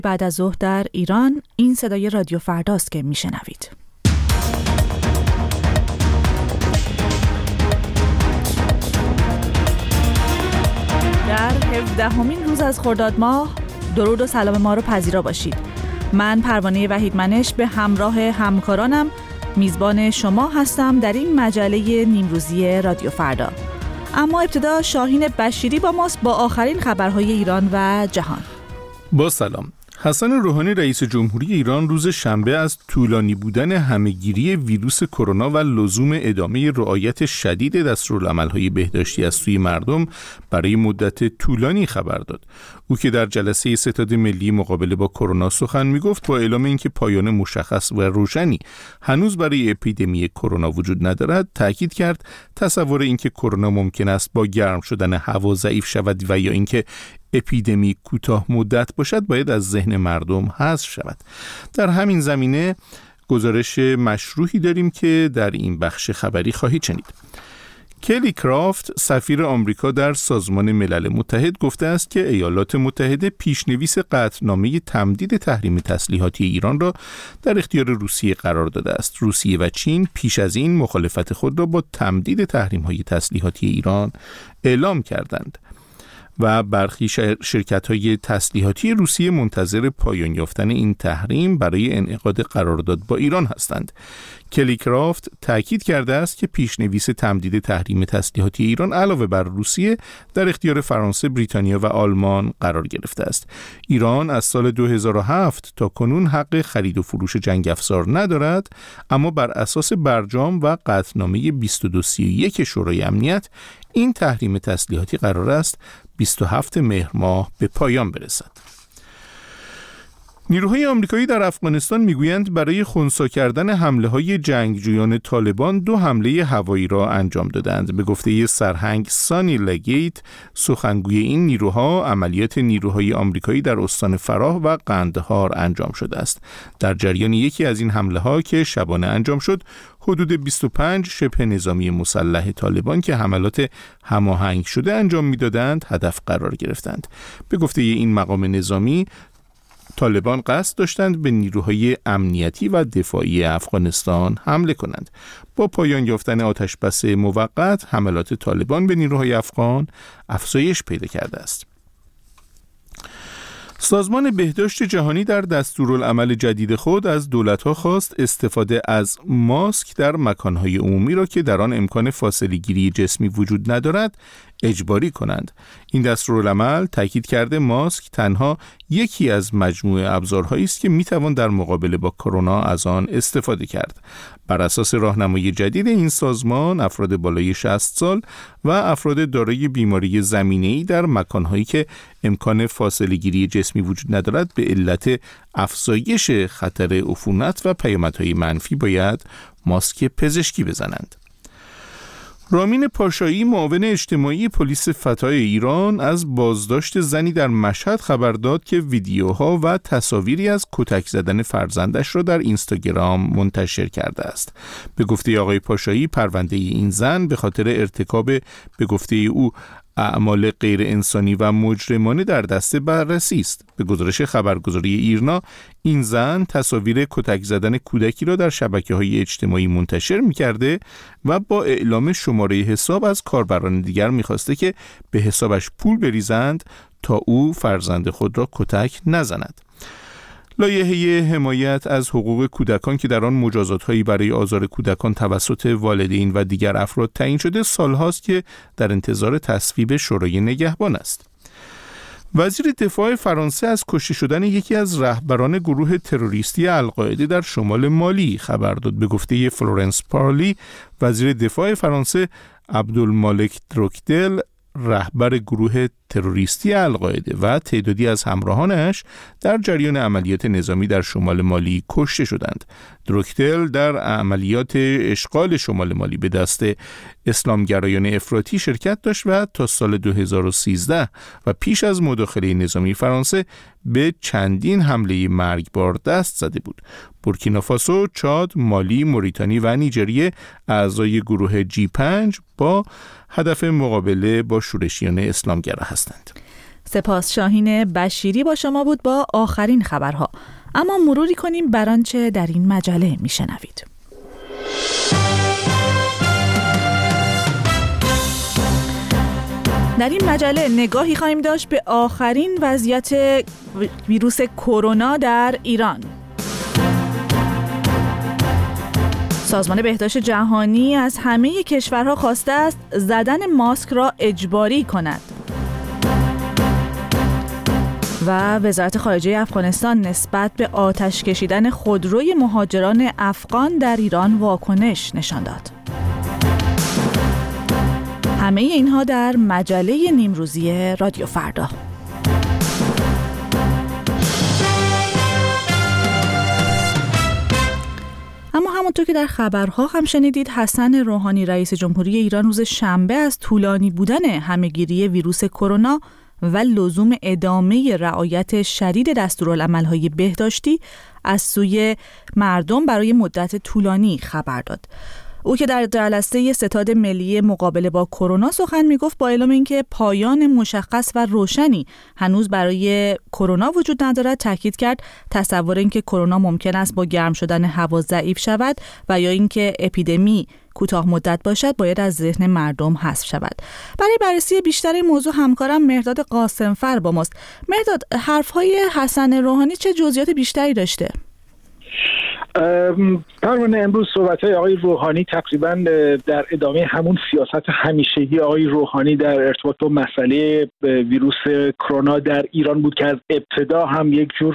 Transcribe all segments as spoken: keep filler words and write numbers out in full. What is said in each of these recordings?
بعد از ظهر در ایران. این صدای رادیو فرداست که میشنوید. در هفدهمین روز از خرداد ماه درود و سلام ما رو پذیرا باشید. من پروانه وحیدمنش به همراه همکارانم میزبان شما هستم در این مجله نیمروزی رادیو فردا. اما ابتدا شاهین بشیری با ماست با آخرین خبرهای ایران و جهان. با سلام. حسن روحانی رئیس جمهوری ایران روز شنبه از طولانی بودن همهگیری ویروس کرونا و لزوم ادامه رعایت شدید دستورالعمل‌های بهداشتی از سوی مردم برای مدت طولانی خبر داد. او که در جلسه ستاد ملی مقابله با کرونا سخن میگفت، با اعلام اینکه پایان مشخص و روشنی هنوز برای اپیدمی کرونا وجود ندارد، تاکید کرد تصور اینکه کرونا ممکن است با گرم شدن هوا ضعیف شود و یا اینکه اپیدمی کوتاه مدت باشد باید از ذهن مردم حذف شود. در همین زمینه گزارش مشروحی داریم که در این بخش خبری خواهید شنید. کلی کرافت سفیر آمریکا در سازمان ملل متحد گفته است که ایالات متحده پیشنویس قطعنامه تمدید تحریم تسلیحاتی ایران را در اختیار روسیه قرار داده است. روسیه و چین پیش از این مخالفت خود را با تمدید تحریم‌های تسلیحاتی ایران اعلام کردند و برخی شرکت‌های تسلیحاتی روسیه منتظر پایان یافتن این تحریم برای انعقاد قرارداد با ایران هستند. کلی کرافت تاکید کرده است که پیشنویس تمدید تحریم تسلیحاتی ایران علاوه بر روسیه در اختیار فرانسه، بریتانیا و آلمان قرار گرفته است. ایران از سال دو هزار و هفت تا کنون حق خرید و فروش جنگ افزار ندارد، اما بر اساس برجام و قطعنامه بیست و دو سی و یک شورای امنیت این تحریم تسلیحاتی قرار است بیست و هفتم مهر ماه به پایان برسد. نیروهای آمریکایی در افغانستان میگویند برای خنثی کردن حمله‌های جنگجویان طالبان دو حمله هوایی را انجام دادند. به گفته سرهنگ سانی لگیت، سخنگوی این نیروها، عملیات نیروهای آمریکایی در استان فراه و قندهار انجام شده است. در جریان یکی از این حمله‌ها که شبانه انجام شد، حدود بیست و پنج شبه نظامی مسلح طالبان که حملات هماهنگ شده انجام می‌دادند هدف قرار گرفتند. به گفته این مقام نظامی، طالبان قصد داشتند به نیروهای امنیتی و دفاعی افغانستان حمله کنند. با پایان یافتن آتشبس موقت، حملات طالبان به نیروهای افغان افزایش پیدا کرده است. سازمان بهداشت جهانی در دستورالعمل جدید خود از دولت‌ها خواست استفاده از ماسک در مکان‌های عمومی را که در آن امکان فاصله‌گیری جسمی وجود ندارد اجباری کنند. این دستورالعمل تاکید کرده ماسک تنها یکی از مجموعه ابزارهایی است که میتوان در مقابله با کرونا از آن استفاده کرد. بر اساس راهنمای جدید این سازمان، افراد بالای شصت سال و افراد دارای بیماری زمینه‌ای در مکانهایی که امکان فاصله گیری جسمی وجود ندارد به علت افزایش خطر عفونت و پیامدهای منفی باید ماسک پزشکی بزنند. رامین پاشایی، معاون اجتماعی پلیس فتای ایران، از بازداشت زنی در مشهد خبر داد که ویدیوها و تصاویری از کتک زدن فرزندش را در اینستاگرام منتشر کرده است. به گفته آقای پاشایی، پرونده این زن به خاطر ارتکاب به گفته او اعمال غیر انسانی و مجرمانه در دست بررسی است. به گزارش خبرگزاری ایرنا، این زن تصاویر کتک زدن کودکی را در شبکه‌های اجتماعی منتشر می‌کرده و با اعلام شماره حساب از کاربران دیگر می‌خواسته که به حسابش پول بریزند تا او فرزند خود را کتک نزند. لایحه حمایت از حقوق کودکان که در آن مجازات‌هایی برای آزار کودکان توسط والدین و دیگر افراد تعیین شده، سال‌هاست که در انتظار تصویب شورای نگهبان است. وزیر دفاع فرانسه از کشته شدن یکی از رهبران گروه تروریستی القاعده در شمال مالی خبر داد. به گفته فلورنس پارلی، وزیر دفاع فرانسه، عبدالمالک دروکدل، رهبر گروه تروریستی القاعده و تعدادی از همراهانش در جریان عملیات نظامی در شمال مالی کشته شدند. دروکدل در عملیات اشغال شمال مالی به دست اسلامگرایان افراطی شرکت داشت و تا سال دو هزار و سیزده و پیش از مداخله نظامی فرانسه به چندین حمله مرگبار دست زده بود. بورکینافاسو، چاد، مالی، موریتانی و نیجریه اعضای گروه جی پنج با هدف مقابله با شورشیان اسلامگرا هستند. سپاس. شاهین بشیری با شما بود با آخرین خبرها. اما مروری کنیم بر آنچه در این مجله میشنوید. در این مجله نگاهی خواهیم داشت به آخرین وضعیت ویروس کرونا در ایران. سازمان بهداشت جهانی از همه کشورها خواسته است زدن ماسک را اجباری کند. و وزارت خارجه افغانستان نسبت به آتش کشیدن خودروی مهاجران افغان در ایران واکنش نشان داد. همه اینها در مجله نیمروزی رادیو فردا. اما همونطور که در خبرها هم شنیدید، حسن روحانی رئیس جمهوری ایران روز شنبه از طولانی بودن همه‌گیری ویروس کرونا و لزوم ادامه رعایت شدید دستورالعمل‌های بهداشتی از سوی مردم برای مدت طولانی خبر داد. او که در جلسه ستاد ملی مقابله با کرونا سخن میگفت، با اعلام اینکه پایان مشخص و روشنی هنوز برای کرونا وجود ندارد، تاکید کرد تصور اینکه کرونا ممکن است با گرم شدن هوا ضعیف شود و یا اینکه اپیدمی کوتاه مدت باشد باید از ذهن مردم حذف شود. برای بررسی بیشتر این موضوع همکارم مهرداد قاسمفر با ماست. مهرداد، حرفهای حسن روحانی چه جزئیات بیشتری داشته؟ پروانه، امروز صحبت‌های آقای روحانی تقریباً در ادامه همون سیاست همیشگی آقای روحانی در ارتباط با مسئله ویروس کرونا در ایران بود که از ابتدا هم یک جور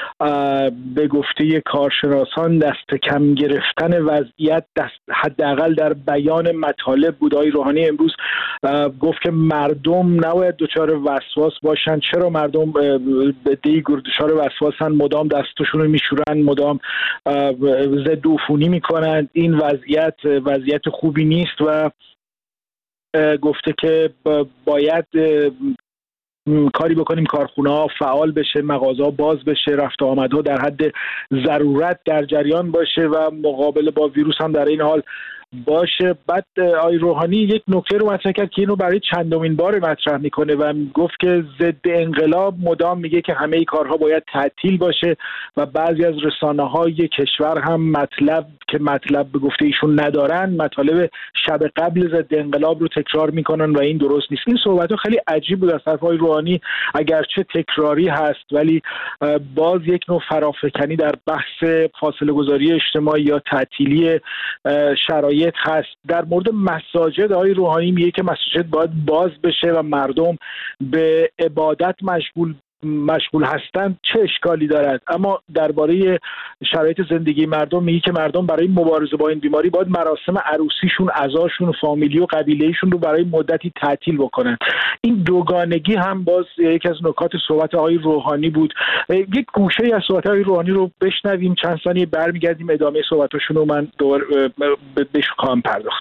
به گفته کارشناسان دست کم گرفتن وضعیت، دست حداقل در بیان مطالب بود. آقای روحانی امروز گفت که مردم نباید دچار وسواس باشند. چرا مردم به دیگر دچار وسواسن؟ مدام دستشون رو میشورن، مدام ضد عفونی میکنند. این وضعیت وضعیت خوبی نیست و گفته که باید کاری بکنیم کارخونه‌ها فعال بشه، مغازه‌ها باز بشه، رفت و آمدها در حد ضرورت در جریان باشه و مقابله با ویروس هم در این حال باشه. بعد آقای روحانی یک نکته رو مطرح کرد که اینو برای چندمین بار مطرح میکنه و گفت که ضد انقلاب مدام میگه که همه ای کارها باید تعطیل باشه و بعضی از رسانه‌های کشور هم مطلب که مطلب به گفته ایشون ندارن، مطالب شب قبل ضد انقلاب رو تکرار میکنن و این درست نیست. این صحبت‌ها خیلی عجیب بود از طرف آقای روحانی، اگرچه تکراری هست ولی باز یک نوع فرافکنی در بحث فاصله گذاری اجتماعی یا تعطیلی شرایط هست. در مورد مساجد آقای روحانی میگه که مساجد باید باز بشه و مردم به عبادت مشغول مشغول هستند، چه اشکالی دارد؟ اما درباره شرایط زندگی مردم میگه که مردم برای مبارزه با این بیماری باید مراسم عروسیشون، عزاشون، فامیلی و قبیله‌ایشون رو برای مدتی تعطیل بکنن. این دوگانگی هم باز یکی از نکات صحبت آقای روحانی بود. یک گوشه از صحبت آقای روحانی رو بشنویم، چند ثانیه برمیگردیم ادامه صحبتاشون رو من دوباره بهش خواهم پرداخت.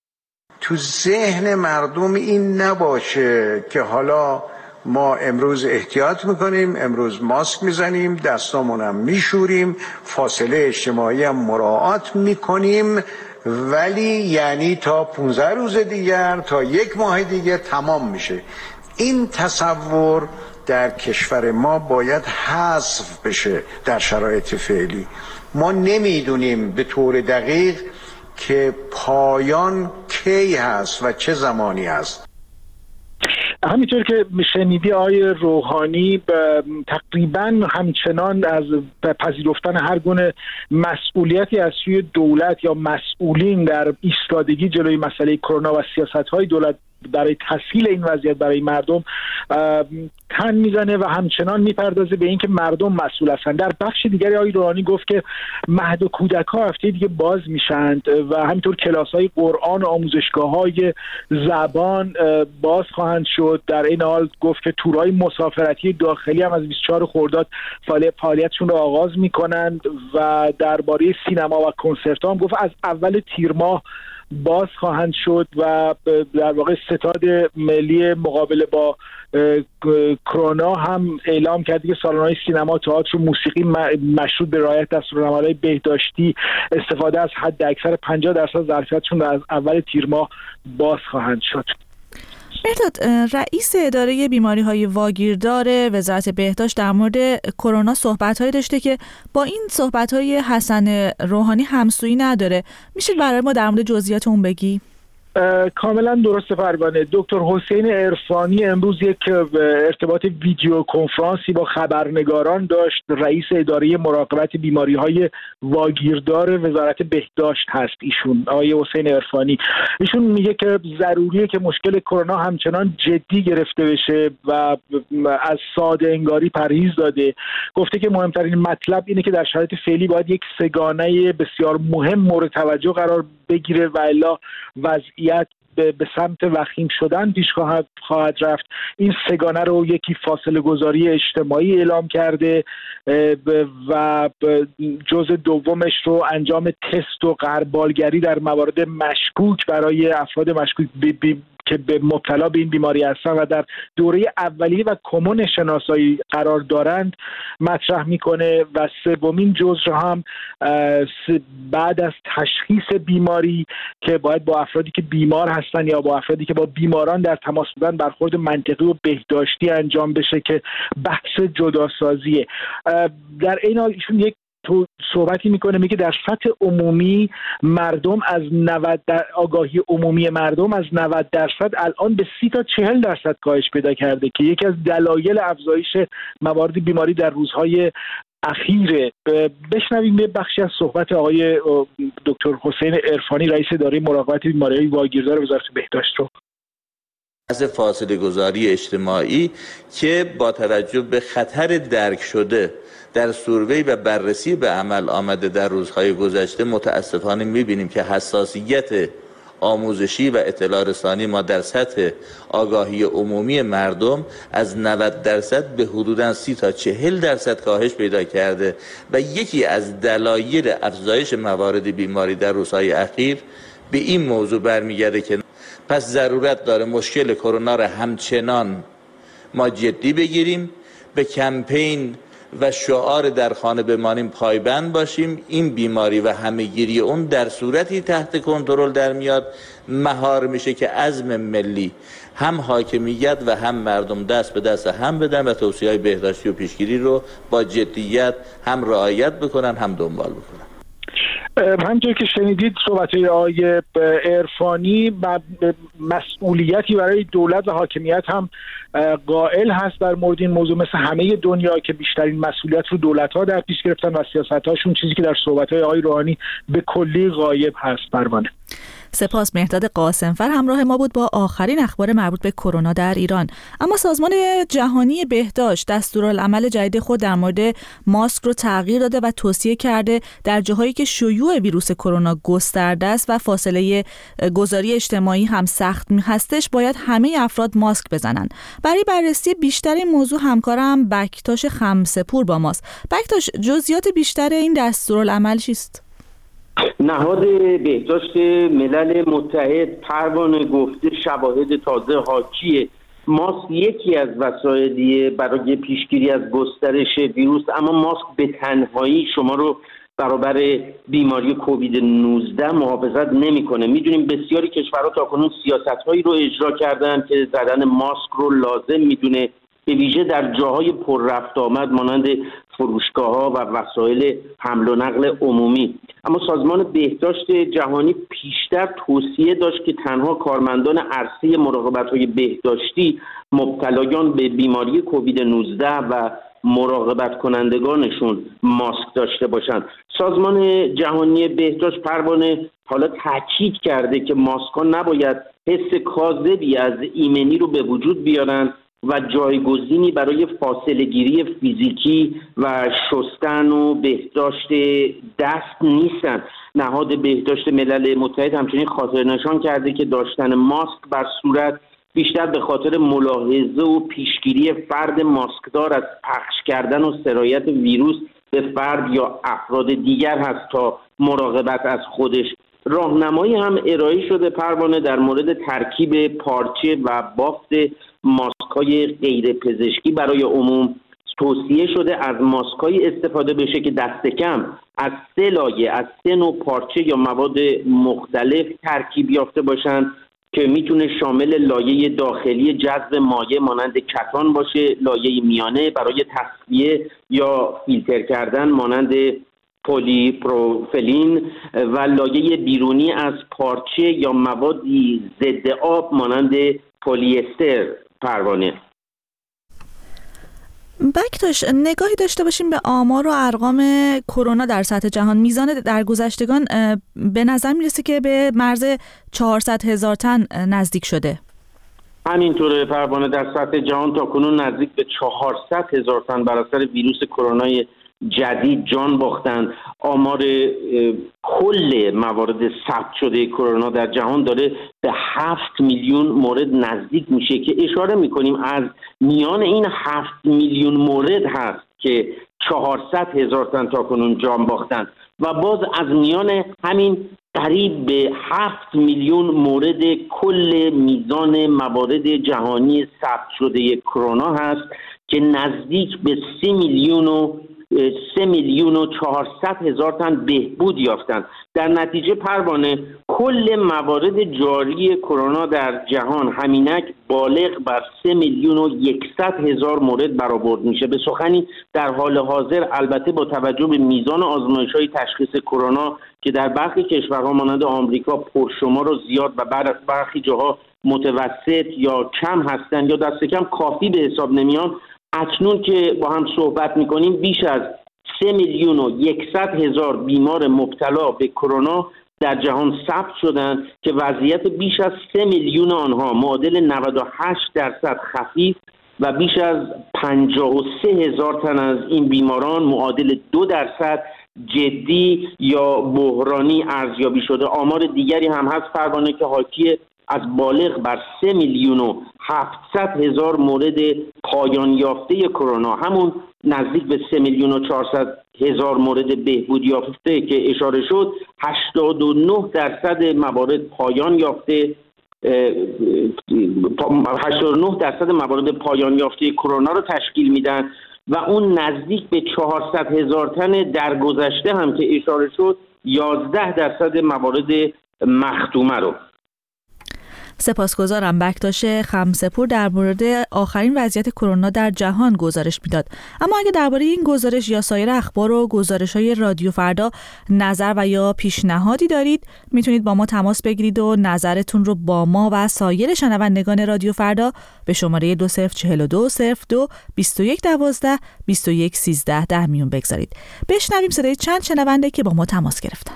تو ذهن مردم این نباشه که حالا ما امروز احتیاط میکنیم، امروز ماسک میزنیم، دستامونم میشوریم، فاصله اجتماعی هم مراعات میکنیم، ولی یعنی تا پونزده روز دیگر، تا یک ماه دیگه تمام میشه. این تصور در کشور ما باید حذف بشه در شرایط فعلی. ما نمیدونیم به طور دقیق که پایان کی هست و چه زمانی هست. همینطور که شنیدی آقای روحانی تقریبا همچنان از پذیرفتن هر گونه مسئولیتی از سوی دولت یا مسئولین در ایستادگی جلوی مسئله کرونا و سیاست‌های دولت برای تسهیل این وضعیت برای مردم تن میزنه و همچنان میپردازه به اینکه مردم مسئول هستند. در بخش دیگری آقای روحانی گفت که مهد و کودک‌ها هفته دیگه باز میشند و همینطور کلاس‌های قرآن و آموزشگاه‌های زبان باز خواهند شد. در این حال گفت که تورهای مسافرتی داخلی هم از بیست و چهارم خرداد فعالیتشون رو آغاز میکنند و درباره سینما و کنسرت‌ها هم گفت از اول تیر ماه باز خواهند شد و در واقع ستاد ملی مقابله با کرونا هم اعلام کرده که سالن‌های سینما، تئاتر و موسیقی مشروط به رعایت دستورالعمل‌های بهداشتی استفاده از حد اکثر پنجاه درصد ظرفیتشون از اول تیر ماه باز خواهند شد. مرداد، رئیس اداره بیماری‌های واگیردار وزارت بهداشت در مورد کرونا صحبت‌هایی داشته که با این صحبت‌های حسن روحانی همسویی نداره. میشه برای ما در مورد جزئیات اون بگی؟ کاملا درسته پروانه. دکتر حسین عرفانی امروز یک ارتباط ویدیو کنفرانسی با خبرنگاران داشت. رئیس اداره مراقبت بیماری‌های واگیردار وزارت بهداشت هست ایشون، آقای حسین عرفانی. ایشون میگه که ضروریه که مشکل کرونا همچنان جدی گرفته بشه و از ساده انگاری پرهیز داده. گفته که مهمترین مطلب اینه که در شرایط فعلی باید یک سگانه بسیار مهم مورد توجه قرار بگیره و الا وضعیت به سمت وخیم شدن پیش خواهد خواهد رفت. این سگانه رو یکی فاصله گذاری اجتماعی اعلام کرده و جزء دومش رو انجام تست و غربالگری در موارد مشکوک برای افراد مشکوک بی بی که به مبتلا به این بیماری هستن و در دوره اولیه و کمون شناسایی قرار دارند مطرح میکنه. و سومین جزء رو هم بعد از تشخیص بیماری که باید با افرادی که بیمار هستن یا با افرادی که با بیماران در تماس بودن برخورد منطقی و بهداشتی انجام بشه که بحث جداسازیه. در این حال ایشون یک تو صحبتی میکنه، میگه در سطح عمومی مردم از نود در آگاهی عمومی مردم از نود درصد الان به سی تا چهل درصد کاهش پیدا کرده که یکی از دلایل افزایش موارد بیماری در روزهای اخیره. بشنویم یه بخشی از صحبت آقای دکتر حسین عرفانی رئیس اداره مراقبت بیماری‌های واگیردار وزارت بهداشت رو. از فاصله گذاری اجتماعی که با توجه به خطر درک شده در سروی و بررسی به عمل آمده در روزهای گذشته متاسفانه می‌بینیم که حساسیت آموزشی و اطلاع رسانی ما در سطح آگاهی عمومی مردم از نود درصد به حدوداً سی تا چهل درصد کاهش پیدا کرده و یکی از دلایل افزایش موارد بیماری در روزهای اخیر به این موضوع برمیگرده که پس ضرورت داره مشکل کرونا را همچنان ما جدی بگیریم، به کمپین و شعار در خانه بمانیم پایبند باشیم. این بیماری و همه‌گیری اون در صورتی تحت کنترل در میاد مهار میشه که عزم ملی هم حاکمیت و هم مردم دست به دست هم بدن و توصیه‌های بهداشتی و پیشگیری رو با جدیت هم رعایت بکنن هم دنبال بکنن. همونطور که شنیدید صحبت‌های آقای عرفانی مسئولیتی برای دولت و حاکمیت هم قائل هست در مورد این موضوع، مثل همه دنیا که بیشترین مسئولیت رو دولت‌ها در پیش گرفتن و سیاست‌هاشون، چیزی که در صحبت‌های آقای روحانی به کلی غایب هست. پروانه، سپاس. مهرداد قاسمفر همراه ما بود با آخرین اخبار مربوط به کرونا در ایران. اما سازمان جهانی بهداشت دستورالعمل جدید خود در مورد ماسک رو تغییر داده و توصیه کرده در جاهایی که شیوع ویروس کرونا گسترده است و فاصله گذاری اجتماعی هم سخت هستش باید همه افراد ماسک بزنن. برای بررسی بیشتر این موضوع همکارم بکتاش خمسه‌پور با ماست. بکتاش، جزئیات بیشتر این دستورالعمل چیست؟ نهاد بهداشت ملل متحد پروانه گفته شواهد تازه حاکی ماسک یکی از وسایلیه برای پیشگیری از گسترش ویروس، اما ماسک به تنهایی شما رو برابر بیماری کووید نوزده محافظت نمیکنه. میدونیم بسیاری کشورها تاکنون سیاست‌هایی رو اجرا کردن که زدن ماسک رو لازم میدونه، به ویژه در جاهای پر رفت آمد مانند فروشگاه‌ها و وسایل حمل و نقل عمومی. اما سازمان بهداشت جهانی پیشتر توصیه داشت که تنها کارمندان عرصه مراقبت‌های بهداشتی مبتلایان به بیماری کووید نوزده و مراقبت کنندگانشون ماسک داشته باشند. سازمان جهانی بهداشت پروانه حالا تاکید کرده که ماسک‌ها نباید حس کاذبی از ایمنی رو به وجود بیارن و جایگزینی برای فاصله گیری فیزیکی و شستن و بهداشت دست نیستن. نهاد بهداشت ملل متحد همچنین خاطر نشان کرده که داشتن ماسک بر صورت بیشتر به خاطر ملاحظه و پیشگیری فرد ماسکدار از پخش کردن و سرایت ویروس به فرد یا افراد دیگر هست تا مراقبت از خودش. راهنمایی هم ارائه شده پروانه در مورد ترکیب پارچه و بافت ماسک‌های غیر پزشکی برای عموم. توصیه شده از ماسک‌های استفاده بشه که دست کم از سه لایه از سه نوع پارچه یا مواد مختلف ترکیب یافته باشند که میتونه شامل لایه داخلی جذب مایع مانند کتان باشه، لایه میانه برای تصفیه یا فیلتر کردن مانند پلی پروفلین و لایه بیرونی از پارچه یا موادی ضد آب مانند پلی استر. پروانه بکتاش، نگاهی داشته باشیم به آمار و ارقام کرونا در سطح جهان. میزان درگذشتگان به نظر میرسه که به مرز چهارصد هزار تن نزدیک شده. همینطوره پروانه، در سطح جهان تا کنون نزدیک به چهارصد هزار تن بر اثر ویروس کرونا جدید جان باختند. آمار کل موارد ثبت شده کرونا در جهان داره به هفت میلیون مورد نزدیک میشه که اشاره میکنیم از میان این هفت میلیون مورد هست که چهارصد هزار تن تا کنون جان باختند و باز از میان همین قریب به هفت میلیون مورد کل میزان موارد جهانی ثبت شده کرونا هست که نزدیک به سه میلیون و سه میلیون و چهارصد هزار تن بهبود یافتند. در نتیجه پروانه کل موارد جاری کرونا در جهان همینک بالغ بر سه میلیون و یکصد هزار مورد برآورد میشه. به سخنی در حال حاضر البته با توجه به میزان آزمایش‌های تشخیص کرونا که در برخی کشورها مانند آمریکا پرشمار و زیاد و برخی جاها متوسط یا کم هستند یا دست کم کافی به حساب نمیان، اکنون که با هم صحبت میکنیم بیش از سه میلیون و یکصد هزار بیمار مبتلا به کرونا در جهان ثبت شدند که وضعیت بیش از سه میلیون آنها معادل نود و هشت درصد خفیف و بیش از پنجاه و سه هزار تن از این بیماران معادل دو درصد جدی یا بحرانی ارزیابی شده. آمار دیگری هم هست پروانه که حاکی از بالغ بر سه میلیون و هفتصد هزار مورد پایان یافته کرونا، همون نزدیک به سه میلیون و چهارصد هزار مورد بهبود یافته که اشاره شد، هشتاد و نه درصد موارد پایان یافته هشتاد و نه درصد موارد پایان یافته کرونا رو تشکیل میدن و اون نزدیک به چهارصد هزار تن درگذشته هم که اشاره شد یازده درصد موارد مختومه رو. سپاسگزارم. بکتاش خمسپور در مورد آخرین وضعیت کرونا در جهان گزارش میداد. اما اگه درباره این گزارش یا سایر اخبار و گزارش‌های رادیو فردا نظر و یا پیشنهادی دارید، میتونید با ما تماس بگیرید و نظرتون رو با ما و سایر شنوندگان رادیو فردا به شماره دو صفر چهل و دو صفر دو بیست و یک دوازده بیست و یک سیزده در میون بگذارید. بشنویم صدای چند شنونده که با ما تماس گرفتن.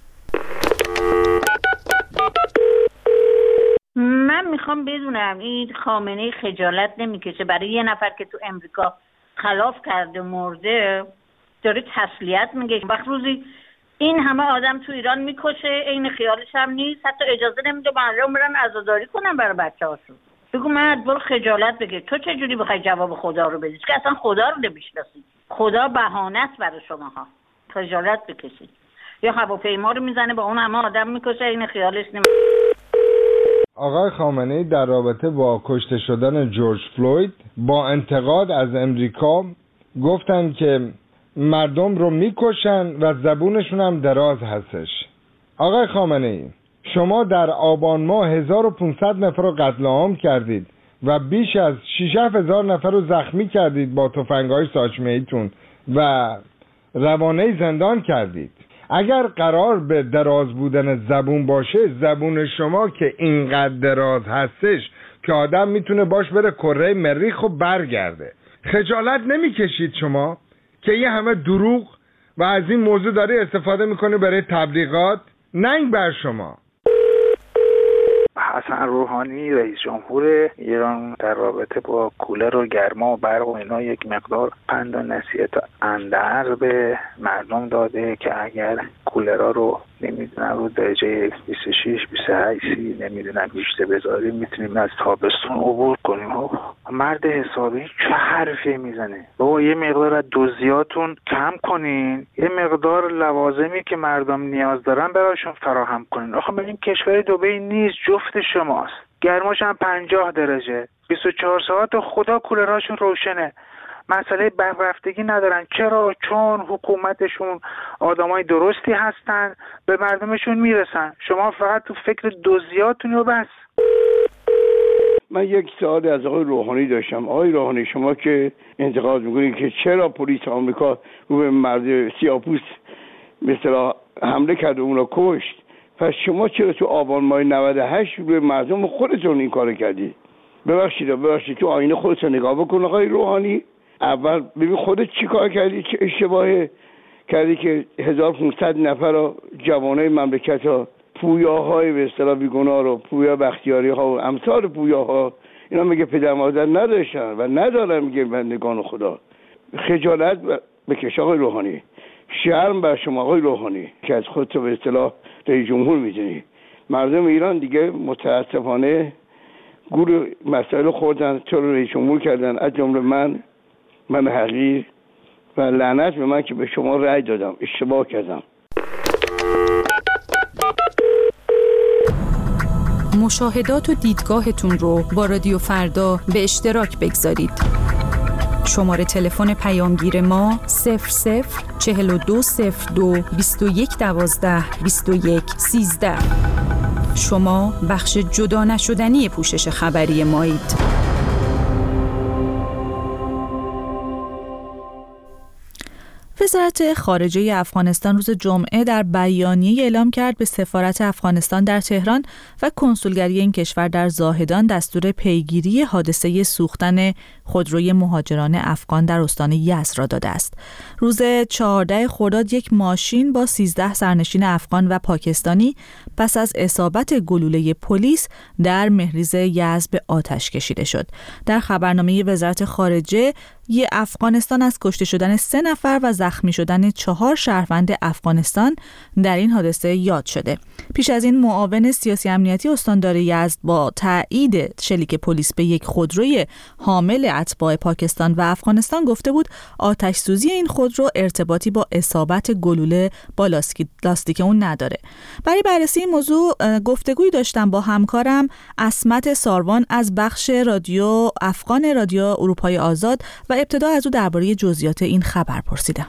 من میخوام بدونم این خامنه‌ای خجالت نمیکشه برای یه نفر که تو امریکا خلاف کرده مرده داره تسلیت میگه، وقت روزی این همه آدم تو ایران میکشه عین خیالش هم نیست، حتی اجازه نمیده مردم برن عزاداری کنن برای بچه‌هاشون. بگو مرد برو خجالت بگیر. تو چه جوری بخوای جواب خدا رو بدی که اصلا خدا رو نمیشناسی؟ خدا بهانه است برای شماها. خجالت بکشید. یا هواپیما رو میزنه با اون همه آدم میکشه عین خیالش نمیشه. آقای خامنه‌ای در رابطه با کشته شدن جورج فلوید با انتقاد از امریکا گفتن که مردم رو میکشن و زبونشون هم دراز هستش. آقای خامنه‌ای، شما در آبان ماه هزار و پانصد نفر رو قتل عام کردید و بیش از شش هزار نفر رو زخمی کردید با تفنگ‌های ساچمه‌ایتون و روانه زندان کردید. اگر قرار به دراز بودن زبون باشه، زبون شما که اینقدر دراز هستش که آدم میتونه باش بره کره مریخ و برگرده، خجالت نمیکشید شما که یه همه دروغ و از این موضوع داری استفاده میکنی برای تبلیغات؟ ننگ بر شما. حسن روحانی رئیس جمهور ایران در رابطه با کولر و گرما و برق و اینا یک مقدار پند و نصیحت و اندرز به مردم داده که اگر کولرها رو نمیدونم رو درجه بیست و شش بیست و هشت نمیدونم بیشتر بذاریم میتونیم از تابستون عبور کنیم. مرد حسابی چه حرفی میزنه؟ بابا یه مقدار از دوزیاتون کم کنین، یه مقدار لوازمی که مردم نیاز دارن براشون فراهم کنین. آخه ببین کشور دبی نیست، جفت شماست. گرماش هم پنجاه درجه، بیست و چهار ساعت خدا کولرهاشون روشنه، مسئله برق رفتگی ندارن. چرا؟ چون حکومتشون آدمای درستی هستن، به مردمشون میرسن. شما فقط تو فکر دزدیاتون رو بس. من یک سوال از آقای روحانی داشتم. آقای روحانی، شما که انتقاد میکنید که چرا پلیس آمریکا رو به مرد سیاه‌پوست مثلا حمله کرد و اون رو کشت، پس شما چرا تو آبان ماه نود و هشت روی مردم خودتون این کار کردید؟ ببخشید ببخشید تو آینه خودت نگاه بکن آقای روحانی. اول ببین خودت چی کار کردی، چه اشتباهی کردی که هزار و پانصد نفر جوانای مملکت ها، پویاهای به اصطلاح بیگناه رو، پویا بختیاری ها و امثال پویاها، اینا میگه پدر مادر نداشتن و ندارن، میگه بندگان خدا. خجالت بکش آقای روحانی، شرم بر شما آقای روحانی که از خودت به اصطلاح رئیس جمهور میدونی. مردم ایران دیگه متاسفانه گور مسائل خوردن، تو رو رئیس جمهور کردن، از جمله من من حقیر، و لعنت به من که به شما رأی دادم، اشتباه کردم. مشاهدات و دیدگاهتون رو با رادیو فردا به اشتراک بگذارید. شماره تلفن پیامگیر ما صفر صفر چهل و دو صفر دو بیست و یک دوازده بیست و یک سیزده. شما بخش جدا نشدنی پوشش خبری مایید. وزارت خارجه افغانستان روز جمعه در بیانیه اعلام کرد به سفارت افغانستان در تهران و کنسولگری این کشور در زاهدان دستور پیگیری حادثه سوختن خودروی مهاجران افغان در استان یزد را داده است. روز چهاردهم خرداد یک ماشین با سیزده سرنشین افغان و پاکستانی پس از اصابت گلوله پلیس در مهریز یزد به آتش کشیده شد. در خبرنامه وزارت خارجه یه افغانستان از کشته شدن سه نفر و زخمی شدن چهار شهروند افغانستان در این حادثه یاد شده. پیش از این معاون سیاسی امنیتی استاندار یزد با تایید شلیک پلیس به یک خودروی حامل اتباع پاکستان و افغانستان گفته بود آتش سوزی این خودرو ارتباطی با اصابت گلوله با لاستیک اون نداره. برای بررسی این موضوع گفتگوی داشتم با همکارم عصمت ساروان از بخش رادیو افغان رادیو اروپای آزاد و ابتدا از او درباره جزئیات این خبر پرسیدم.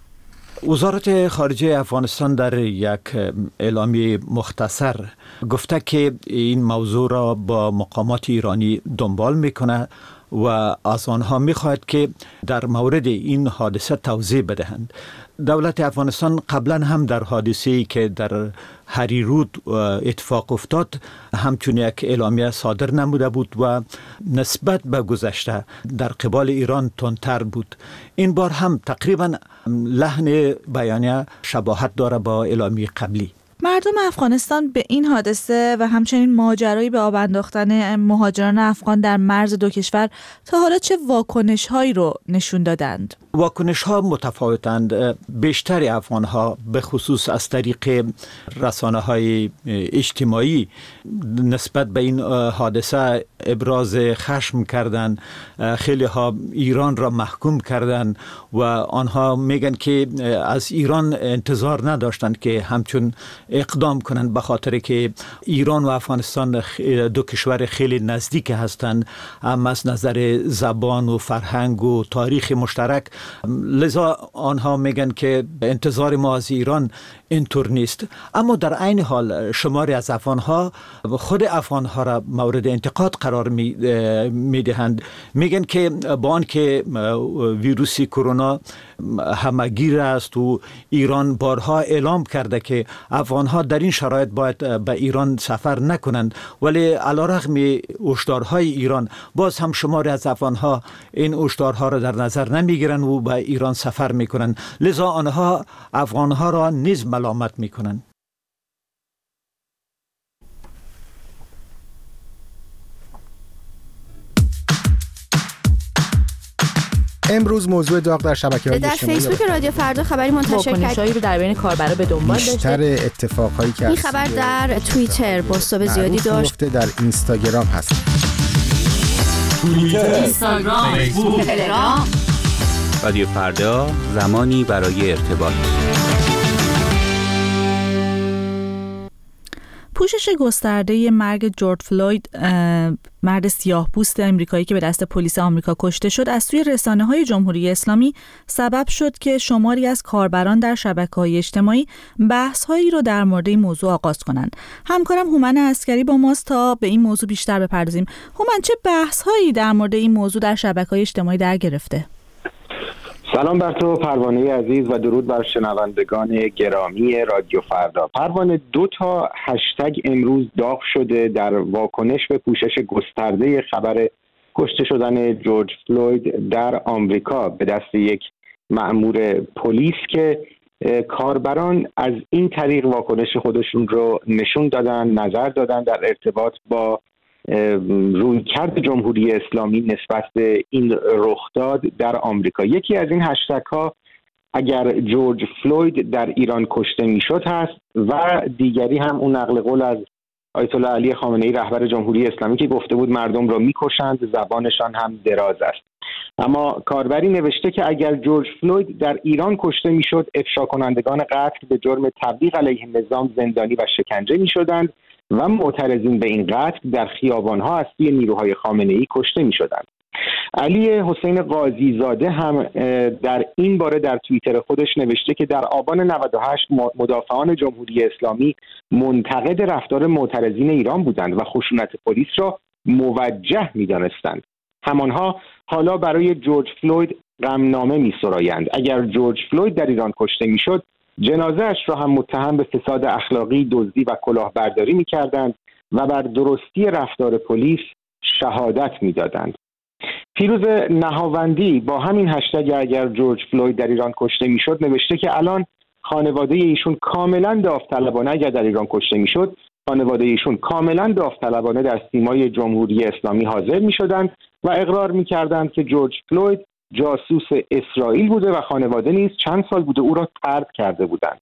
وزارت خارجه افغانستان در یک اعلامیه مختصر گفته که این موضوع را با مقامات ایرانی دنبال میکنه و از آنها میخواهد که در مورد این حادثه توضیح بدهند. دولت افغانستان قبلا هم در حادثه‌ای که در هریرود اتفاق افتاد همچون یک اعلامیه صادر نموده بود و نسبت به گذشته در قبال ایران تندتر بود. این بار هم تقریبا لحن بیانیه شباهت داره با اعلامیه قبلی. مردم افغانستان به این حادثه و همچنین ماجرای به آب انداختن مهاجران افغان در مرز دو کشور تا حالا چه واکنش هایی رو نشون دادند؟ واکنش ها متفاوتند. بیشتر افغان ها به خصوص از طریق رسانه های اجتماعی نسبت به این حادثه ابراز خشم کردند. خیلی ها ایران را محکوم کردند و آنها میگن که از ایران انتظار نداشتند که همچون اقدام کنند، به خاطر که ایران و افغانستان دو کشور خیلی نزدیک هستند، هم از نظر زبان و فرهنگ و تاریخ مشترک. لذا آنها میگن که انتظار ما از ایران اینطور نیست. اما در عین حال شماری از افغانها خود افغانها را مورد انتقاد قرار میدهند. میگن که با آنکه ویروس کرونا همگیر است و ایران بارها اعلام کرده که افغانها در این شرایط باید به ایران سفر نکنند، ولی علیرغم هشدارهای ایران باز هم شماری از افغانها این هشدارها را در نظر نمیگیرند و به ایران سفر میکنند. لذا آنها افغانها را نیز ملامت میکنند. امروز موضوع داغ در شبکه‌های اجتماعی در فیسبوک رادیو فردا خبری منتشر کرد. واکنش‌هایی رو در بین کاربرا به دنبال داشته. بیشتر اتفاقایی که این خبر در توییتر بازتاب زیادی داشت. در اینستاگرام هست. توییتر، اینستاگرام، فیسبوک، تلگرام. رادیو فردا، زمانی برای ارتباط. پوشش گسترده مرگ جورج فلوید، مرد سیاه‌پوست آمریکایی که به دست پلیس آمریکا کشته شد، از سوی رسانه‌های جمهوری اسلامی سبب شد که شماری از کاربران در شبکه‌های اجتماعی بحث‌هایی رو در مورد این موضوع آغاز کنند. همکارم هومن عسکری با ماست تا به این موضوع بیشتر بپردازیم. هومن، چه بحث‌هایی در مورد این موضوع در شبکه‌های اجتماعی در گرفته؟ سلام بر تو پروانه عزیز و درود بر شنوندگان گرامی رادیو فردا. پروانه، دو تا هشتگ امروز داغ شده در واکنش به پوشش گسترده خبر کشته شدن جورج فلوید در آمریکا به دست یک مأمور پلیس که کاربران از این طریق واکنش خودشون رو نشون دادن، نظر دادن در ارتباط با رویکرد جمهوری اسلامی نسبت به این رخداد در آمریکا. یکی از این هشتگ ها اگر جورج فلوید در ایران کشته میشد هست و دیگری هم اون نقل قول از آیت الله علی خامنه‌ای رهبر جمهوری اسلامی که گفته بود مردم را میکشند، زبانشان هم دراز است. اما کاربری نوشته که اگر جورج فلوید در ایران کشته میشد، افشا کنندگان قتل به جرم تبلیغ علیه نظام زندانی و شکنجه میشدند و معترضین به این قتل در خیابان‌ها از سوی نیروهای خامنه‌ای کشته می‌شدند. علی حسین قاضی زاده هم در این باره در توییتر خودش نوشته که در آبان نود و هشت مدافعان جمهوری اسلامی منتقد رفتار معترضین ایران بودند و خشونت پلیس را موجه می‌دانستند. همانها حالا برای جورج فلوید غمنامه می‌سرایند. اگر جورج فلوید در ایران کشته می‌شد، جنازه اش را هم متهم به فساد اخلاقی، دزدی و کلاهبرداری می‌کردند و بر درستی رفتار پلیس شهادت می‌دادند. پیروز نهاوندی با همین هشتگ اگر جورج فلوید در ایران کشته می‌شد نوشته که الان خانواده ایشون کاملا داوطلبانه، اگر در ایران کشته می‌شد، خانواده ایشون کاملا داوطلبانه در سیمای جمهوری اسلامی حاضر می‌شدند و اقرار می‌کردند که جورج فلوید جاسوس اسرائیل بوده و خانواده نیز چند سال بوده او را طرد کرده بودند.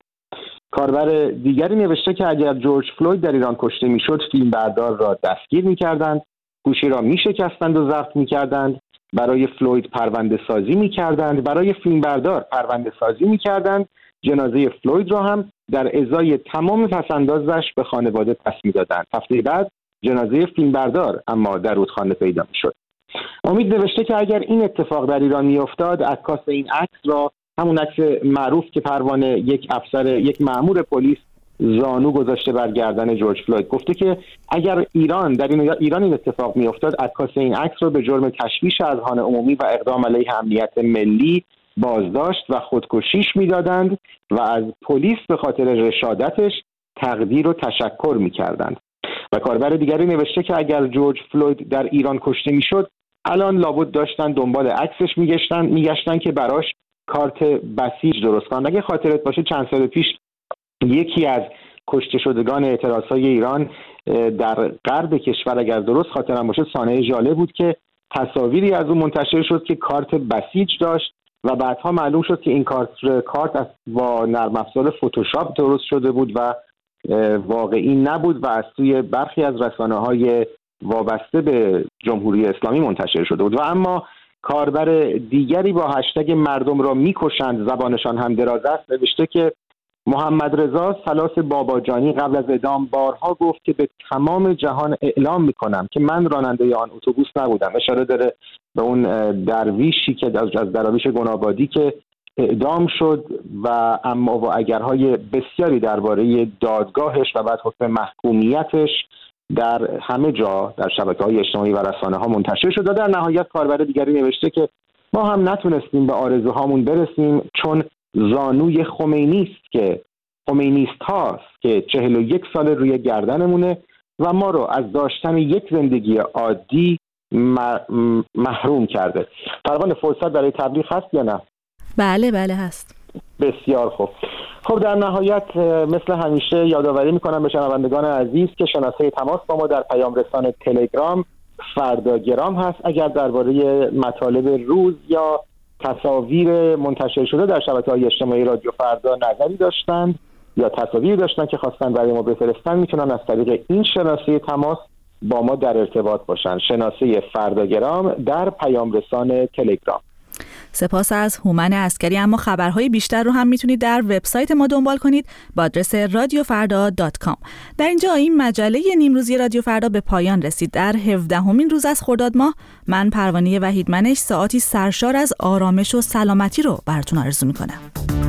کاربر دیگری نوشته که اگر جورج فلوید در ایران کشته میشد، فیلمبردار را دستگیر میکردند، گوشی را میشکستند و ضبط میکردند، برای فلوید پرونده سازی میکردند، برای فیلمبردار پرونده سازی میکردند، جنازه فلوید را هم در ازای تمام پسندازش به خانواده پس میدادند. هفته بعد جنازه فیلمبردار اما در رودخانه پیدا میشد. امید نوشته که اگر این اتفاق در ایران میافتاد، عکاس این عکس را، همون عکس معروف که پروانه یک افسر، یک مأمور پلیس زانو گذاشته بر گردن جورج فلوید، گفته که اگر ایران در این ایران این اتفاق میافتاد، عکاس این عکس را به جرم تشویش اذهان عمومی و اقدام علیه امنیت ملی بازداشت و خودکشیش میدادند و از پلیس به خاطر رشادتش تقدیر و تشکر میکردند. و کاربر دیگری نوشته که اگر جورج فلوید در ایران کشته میشد، الان لابد داشتن دنبال عکسش میگشتن میگشتن که براش کارت بسیج درست کنن. اگه خاطرت باشه چند سال پیش یکی از کشته شدگان اعتراضهای ایران در غرب کشور، اگر درست خاطرم باشه، سانحه ژاله بود که تصاویری از اون منتشر شد که کارت بسیج داشت و بعدها معلوم شد که این کارت کارت از با نرم افزار فتوشاپ درست شده بود و واقعی نبود و از سوی برخی از رسانه‌های وابسته به جمهوری اسلامی منتشر شده بود. و اما کاربر دیگری با هشتگ مردم را میکشند، زبانشان هم دراز است، نوشته که محمد رضا سلاس باباجانی قبل از اعدام بارها گفت که به تمام جهان اعلام میکنم که من راننده آن اتوبوس نبودم. اشاره داره به اون درویشی که از دراویش گنابادی که اعدام شد و اما و اگرهای بسیاری درباره دادگاهش و بعد حکم محکومیتش در همه جا در شبکه‌های اجتماعی و رسانه‌ها منتشر شد. در نهایت کاربر دیگری نوشته که ما هم نتونستیم به آرزوهامون برسیم چون زانوی خمینی است که خمینیست هاست که چهل و یک سال روی گردنمونه و ما رو از داشتن یک زندگی عادی محروم کرده. پروانه، فرصت برای تبلیغ هست یا نه؟ بله بله هست. بسیار خوب. خب در نهایت مثل همیشه یادآوری میکنم به شنوندگان عزیز که شناسه تماس با ما در پیام رسان تلگرام فرداگرام هست. اگر درباره مطالب روز یا تصاویر منتشر شده در شبکه‌های اجتماعی رادیو فردا نظری داشتند یا تصاویری داشتن که خواستن برای ما بفرستن، میتونن از طریق این شناسه تماس با ما در ارتباط باشن. شناسه فرداگرام در پیام رسان تلگرام. سپاس از هومن عسکری. اما خبرهای بیشتر رو هم میتونید در وبسایت ما دنبال کنید با آدرس رادیو فردا دات کام. در اینجا این مجله نیمروزی رادیو فردا به پایان رسید. در هفدهمین روز از خرداد ماه من پروانه وحیدمنش ساعتی سرشار از آرامش و سلامتی رو براتون آرزو میکنم.